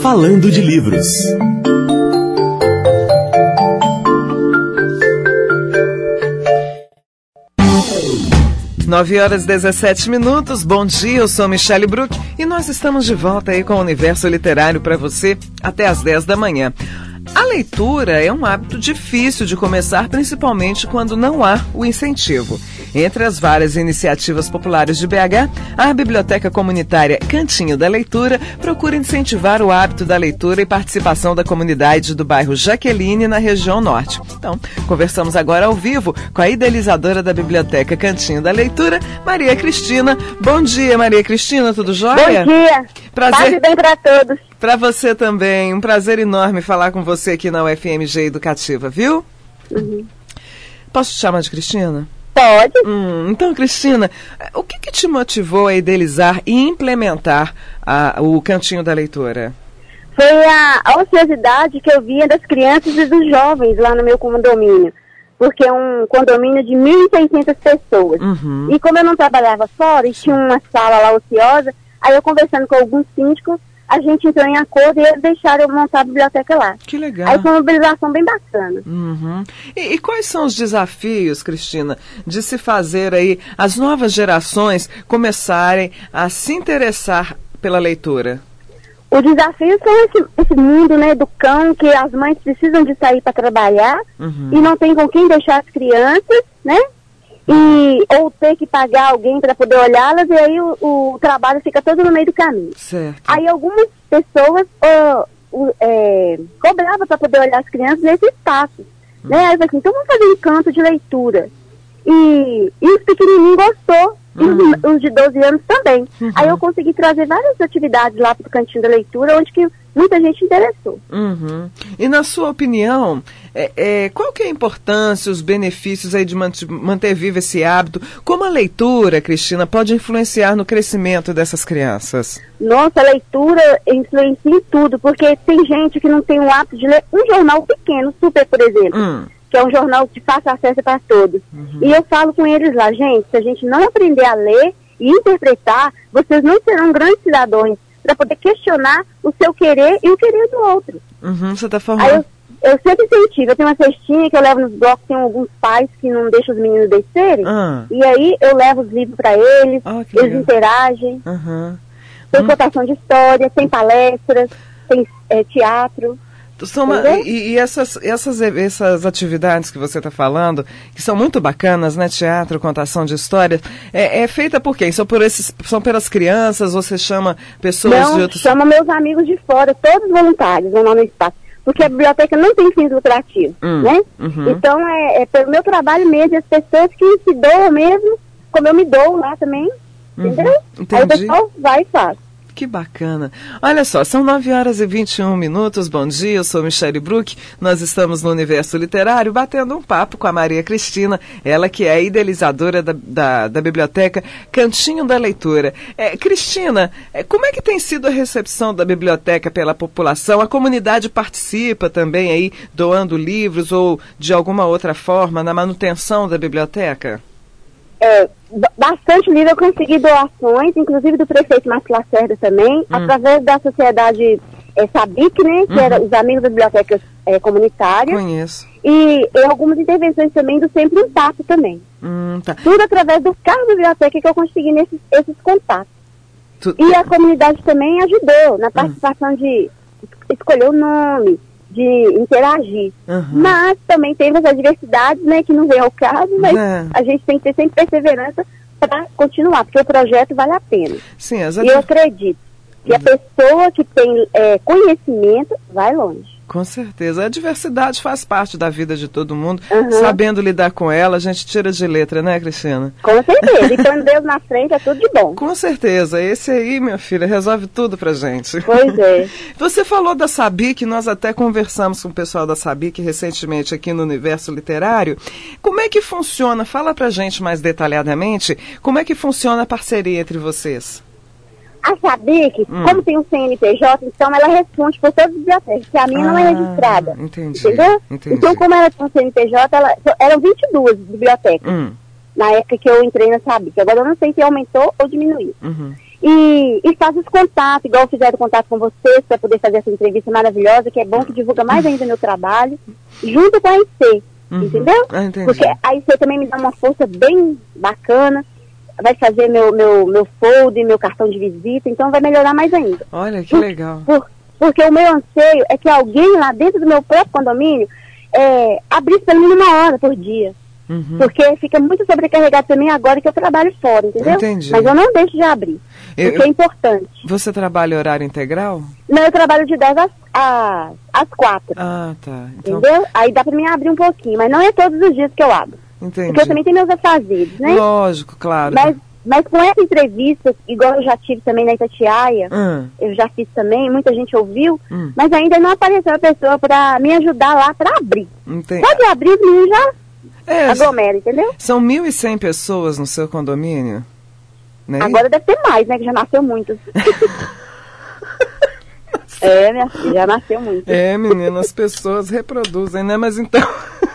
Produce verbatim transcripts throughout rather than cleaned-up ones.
Falando de Livros. nove horas e dezessete minutos, bom dia, eu sou Michele Bruck e nós estamos de volta aí com o Universo Literário para você até às dez da manhã. A leitura é um hábito difícil de começar, principalmente quando não há o incentivo. Entre as várias iniciativas populares de B H, a Biblioteca Comunitária Cantinho da Leitura procura incentivar o hábito da leitura e participação da comunidade do bairro Jaqueline, na região norte. Então, conversamos agora ao vivo com a idealizadora da Biblioteca Cantinho da Leitura, Maria Cristina. Bom dia, Maria Cristina, tudo jóia? Bom dia. Prazer. Paz e bem para todos. Para você também, um prazer enorme falar com você aqui na U F M G Educativa, viu? Uhum. Posso te chamar de Cristina? Pode. Hum, então, Cristina, o que, que te motivou a idealizar e implementar a, o Cantinho da Leitura? Foi a, a ociosidade que eu via das crianças e dos jovens lá no meu condomínio, porque é um condomínio de mil e seiscentas pessoas. Uhum. E como eu não trabalhava fora e tinha uma sala lá ociosa, aí eu conversando com alguns síndicos, a gente entrou em acordo e eles deixaram eu montar a biblioteca lá. Que legal. Aí foi uma mobilização bem bacana. Uhum. E, e quais são os desafios, Cristina, de se fazer aí as novas gerações começarem a se interessar pela leitura? O desafio são esse, esse mundo, né, do cão, que as mães precisam de sair para trabalhar, uhum. e não tem com quem deixar as crianças, né? E, ou ter que pagar alguém para poder olhá-las, e aí o, o trabalho fica todo no meio do caminho. Certo. Aí algumas pessoas uh, uh, é, cobravam para poder olhar as crianças nesse espaço. Uhum. Né? Aí eu falei assim, então vamos fazer um canto de leitura. E, e os pequenininhos gostou, e uhum. os, os de doze anos também. Uhum. Aí eu consegui trazer várias atividades lá para o Cantinho da Leitura, onde que muita gente interessou. Uhum. E na sua opinião, é, é, qual que é a importância, os benefícios aí de manter, manter vivo esse hábito? Como a leitura, Cristina, pode influenciar no crescimento dessas crianças? Nossa, a leitura influencia em tudo, porque tem gente que não tem o hábito de ler um jornal pequeno, Super, por exemplo, hum. que é um jornal de fácil acesso para todos. Uhum. E eu falo com eles lá, gente, se a gente não aprender a ler e interpretar, vocês não serão grandes cidadãos, para poder questionar o seu querer e o querer do outro. Uhum, você está falando. Aí eu, eu sempre incentivo, eu tenho uma cestinha que eu levo nos blocos, tem alguns pais que não deixam os meninos descerem, ah. e aí eu levo os livros para eles, oh, eles legal. interagem, uhum. tem hum. contação de história, tem palestras, tem é, teatro. São uma, e e essas, essas, essas atividades que você está falando, que são muito bacanas, né? Teatro, contação de histórias, é, é feita por quem? São, por esses, são pelas crianças? Você chama pessoas não, de outros... chama meus amigos de fora, todos voluntários no nosso espaço, porque a biblioteca não tem fins lucrativos, hum, né? Uhum. Então é, é pelo meu trabalho mesmo, as pessoas que se doam mesmo, como eu me dou lá também, uhum, entendeu? entendi. Aí o pessoal vai e faz. Que bacana. Olha só, são nove horas e vinte e um minutos. Bom dia, eu sou Michele Bruck. Nós estamos no Universo Literário batendo um papo com a Maria Cristina, ela que é a idealizadora da, da, da Biblioteca Cantinho da Leitura. É, Cristina, é, como é que tem sido a recepção da biblioteca pela população? A comunidade participa também aí, doando livros ou de alguma outra forma na manutenção da biblioteca? É, bastante livro, eu consegui doações, inclusive do prefeito Márcio Lacerda também, hum. através da sociedade é, SABIC, né, que uhum. era os amigos da biblioteca é, comunitária. Conheço. E, e algumas intervenções também do Sempre Impacto também. Hum, tá. Tudo através do carro da biblioteca que eu consegui nesses, esses contatos. Tu... E a comunidade também ajudou na participação hum. de escolher o nome, de interagir. Uhum. Mas também teve as adversidades, né, que não veio ao caso, mas é. a gente tem que ter sempre perseverança para continuar, porque o projeto vale a pena. Sim, as e eu acredito que uhum. a pessoa que tem é, conhecimento vai longe. Com certeza. A diversidade faz parte da vida de todo mundo. Uhum. Sabendo lidar com ela, a gente tira de letra, né, Cristina? Com certeza. E quando Deus na frente, é tudo de bom. Com certeza. Esse aí, minha filha, resolve tudo pra gente. Pois é. Você falou da SABIC, nós até conversamos com o pessoal da SABIC recentemente aqui no Universo Literário. Como é que funciona? Fala pra gente mais detalhadamente como é que funciona a parceria entre vocês. A SABIC, hum. como tem um C N P J, então ela responde por todas as bibliotecas, que a minha ah, não é registrada. Entendi, entendeu? Entendi. Então, como ela tem um C N P J, ela, eram vinte e duas bibliotecas, hum. na época que eu entrei na SABIC. Agora eu não sei se aumentou ou diminuiu. Uhum. E, e faz os contatos, igual fizeram contato com vocês, para poder fazer essa entrevista maravilhosa, que é bom, que divulga mais ainda meu trabalho, junto com a I C, uhum. entendeu? Ah, entendi. Porque a I C também me dá uma força bem bacana, vai fazer meu, meu, meu folder, meu cartão de visita, então vai melhorar mais ainda. Olha, que legal. Por, porque o meu anseio é que alguém lá dentro do meu próprio condomínio é, abrisse pelo menos uma hora por dia. Uhum. Porque fica muito sobrecarregado também agora que eu trabalho fora, entendeu? Entendi. Mas eu não deixo de abrir, eu, porque é importante. Você trabalha horário integral? Não, eu trabalho de dez às, às, às quatro. Ah, tá. Então... Entendeu? Aí dá pra mim abrir um pouquinho, mas não é todos os dias que eu abro. Entendi. Porque eu também tenho meus afazeres, né? Lógico, claro. Mas, mas com essa entrevista, igual eu já tive também na Itatiaia, hum. eu já fiz também, muita gente ouviu, hum. mas ainda não apareceu a pessoa pra me ajudar lá pra abrir. Entendi. Pode abrir, os meninos já é, aglomera, entendeu? São mil e cem pessoas no seu condomínio? Né? Agora deve ter mais, né? Que já nasceu muitos. É, minha filha, já nasceu muito. É, menina, as pessoas reproduzem, né? Mas então...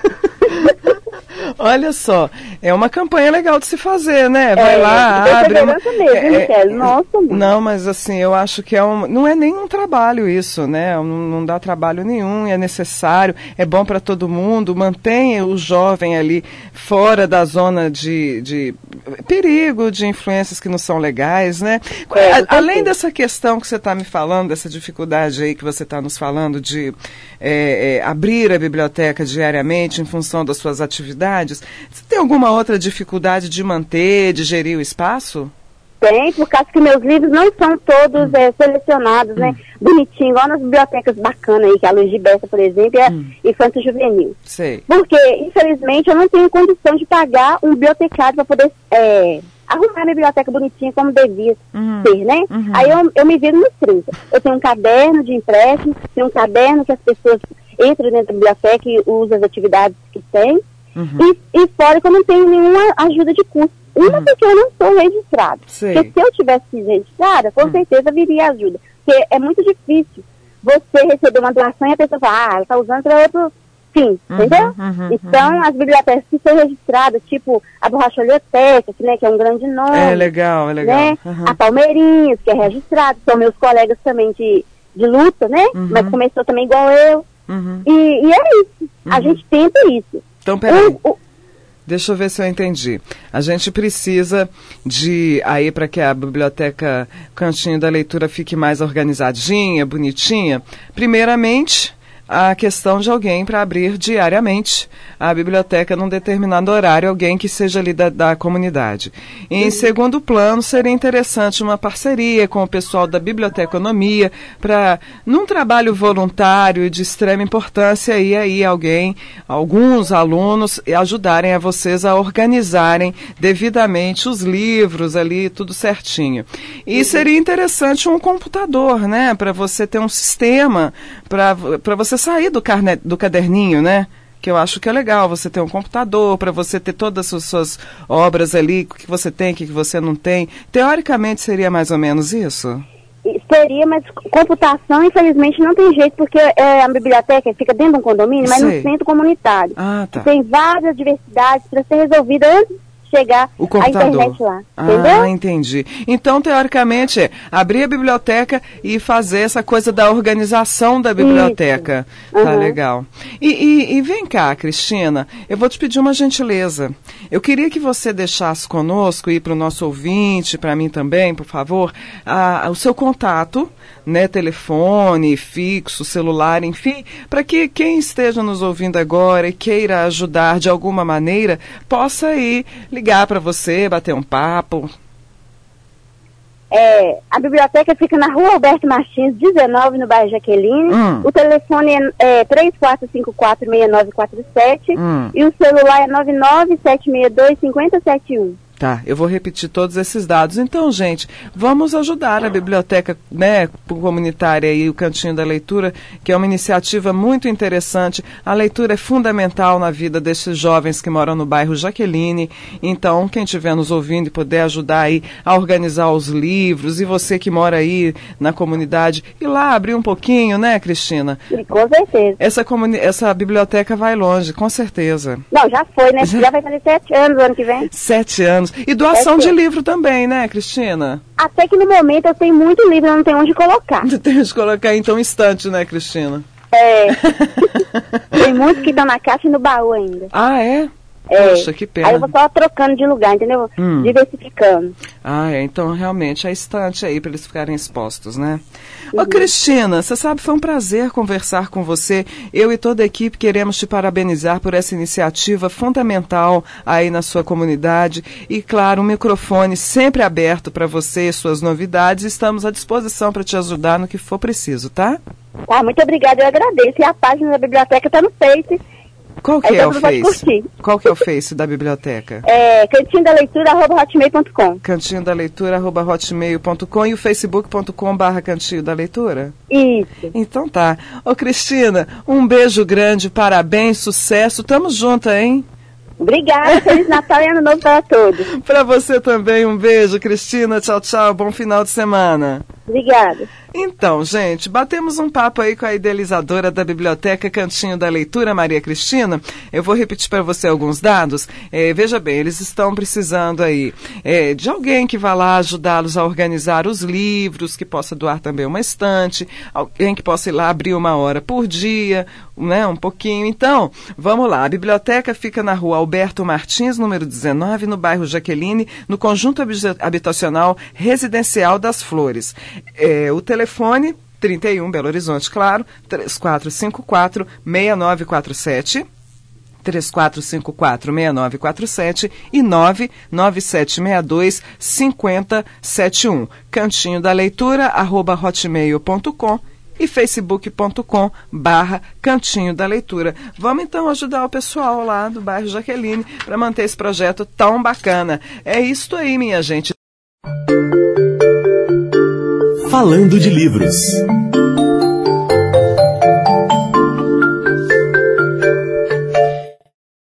Olha só, é uma campanha legal de se fazer, né? Vai é, lá, abre... Uma... Mesmo, é, é, Nossa, não, mas assim, eu acho que é um... não é nem um trabalho isso, né? Não, não dá trabalho nenhum, é necessário, é bom para todo mundo, mantém o jovem ali fora da zona de, de perigo, de influências que não são legais, né? É, A, além dessa questão que você está me falando, dessa dificuldade aí que você está nos falando de é, é, abrir a biblioteca diariamente em função das suas atividades, você tem alguma outra dificuldade de manter, de gerir o espaço? Tem, por causa que meus livros não são todos hum. é, selecionados, hum. né? Bonitinho, igual nas bibliotecas bacanas aí, que a Luiz de Bessa, por exemplo, é hum. Infanto Juvenil. Sei. Porque, infelizmente, eu não tenho condição de pagar um bibliotecário para poder é, arrumar minha biblioteca bonitinha como devia uhum. ser, né? Uhum. Aí eu, eu me viro nos trinta. Eu tenho um caderno de empréstimo, tenho um caderno que as pessoas entram dentro da biblioteca e usam as atividades que tem. Uhum. E, e fora que eu não tenho nenhuma ajuda de custo. Uma, uhum. porque eu não sou registrada. Sei. Porque se eu tivesse sido registrada, com uhum. certeza viria ajuda. Porque é muito difícil você receber uma doação e a pessoa fala, ah, ela está usando para outro fim, uhum. entendeu? Uhum. Então, uhum. as bibliotecas que são registradas, tipo a Borracholioteca, que, né, que é um grande nome. É legal, é legal. Né? Uhum. A Palmeirinhas, que é registrada, são meus colegas também de, de luta, né? Uhum. Mas começou também igual eu. Uhum. E, e é isso. Uhum. A gente tenta isso. Então, peraí. O, o... Deixa eu ver se eu entendi. A gente precisa de, aí para que a biblioteca Cantinho da Leitura fique mais organizadinha, bonitinha, primeiramente, a questão de alguém para abrir diariamente a biblioteca num determinado horário, alguém que seja ali da, da comunidade. E, em segundo plano, seria interessante uma parceria com o pessoal da biblioteconomia para, num trabalho voluntário e de extrema importância, ir aí alguém, alguns alunos, ajudarem a vocês a organizarem devidamente os livros ali, tudo certinho. E seria interessante um computador, né, para você ter um sistema, para você sair do, carne, do caderninho, né? Que eu acho que é legal você ter um computador, para você ter todas as suas obras ali, o que você tem, o que você não tem. Teoricamente seria mais ou menos isso? Seria, mas computação, infelizmente, não tem jeito, porque é, a biblioteca fica dentro de um condomínio, mas Sei. no centro comunitário. Ah, tá. Tem várias diversidades para ser resolvida antes chegar o computador. A internet lá, ah, entendeu? Entendi. Então, teoricamente, é abrir a biblioteca e fazer essa coisa da organização da biblioteca. Isso. Tá uhum. legal. E, e, e vem cá, Cristina, eu vou te pedir uma gentileza. Eu queria que você deixasse conosco e para o nosso ouvinte, para mim também, por favor, a, a, o seu contato, né, telefone, fixo, celular, enfim, para que quem esteja nos ouvindo agora e queira ajudar de alguma maneira, possa ir ligar para você, bater um papo. É, a biblioteca fica na rua Alberto Martins, dezenove, no bairro Jaqueline. Hum. O telefone é, é três quatro cinco quatro, seis nove quatro sete hum. e o celular é nove nove sete seis dois, cinco zero sete um. Tá, eu vou repetir todos esses dados. Então, gente, vamos ajudar a biblioteca, né, comunitária e o Cantinho da Leitura, que é uma iniciativa muito interessante. A leitura é fundamental na vida desses jovens que moram no bairro Jaqueline. Então, quem estiver nos ouvindo e puder ajudar aí a organizar os livros, e você que mora aí na comunidade, ir lá abrir um pouquinho, né, Cristina? E com certeza. Essa, comuni- essa biblioteca vai longe, com certeza. Não, já foi, né? Já, já vai fazer sete anos o ano que vem. Sete anos. anos. E doação é de livro também, né, Cristina? Até que no momento eu tenho muito livro, eu não tenho onde colocar. Não tem onde colocar, então, estante, né, Cristina? É. Tem muitos que estão na caixa e no baú ainda. Ah, é? É. Poxa, que pena. Aí eu vou só trocando de lugar, entendeu? Hum. Diversificando. Ah, é. Então, realmente, a estante aí para eles ficarem expostos, né? Uhum. Ô, Cristina, você sabe, foi um prazer conversar com você. Eu e toda a equipe queremos te parabenizar por essa iniciativa fundamental aí na sua comunidade. E, claro, um microfone sempre aberto para você e suas novidades. Estamos à disposição para te ajudar no que for preciso, tá? Tá, muito obrigada, eu agradeço. E a página da biblioteca está no Face. Qual que, é o face? Qual que é o Face da biblioteca? É cantinho da leitura arroba hotmail ponto com. cantinho da leitura arroba hotmail ponto com e o facebook ponto com barra cantinho da leitura? Isso. Então tá. Ô, Cristina, um beijo grande, parabéns, sucesso. Tamo junto, hein? Obrigada, Feliz Natal e Ano Novo para todos. Para você também, um beijo, Cristina. Tchau, tchau. Bom final de semana. Obrigada. Então, gente, batemos um papo aí com a idealizadora da Biblioteca Cantinho da Leitura, Maria Cristina. Eu vou repetir para você alguns dados. É, veja bem, eles estão precisando aí é, de alguém que vá lá ajudá-los a organizar os livros, que possa doar também uma estante, alguém que possa ir lá abrir uma hora por dia, né, um pouquinho. Então, vamos lá. A biblioteca fica na rua Alberto Martins, número dezenove, no bairro Jaqueline, no conjunto habitacional residencial das Flores. É, o telefone trinta e um, Belo Horizonte, claro, três quatro cinco quatro, seis nove quatro sete, três quatro cinco quatro, seis nove quatro sete e nove nove sete seis dois, cinco zero sete um. Cantinho da Leitura, arroba hotmail ponto com e facebook ponto com barra Cantinho da Leitura. Vamos então ajudar o pessoal lá do bairro Jaqueline para manter esse projeto tão bacana. É isto aí, minha gente. Falando de livros.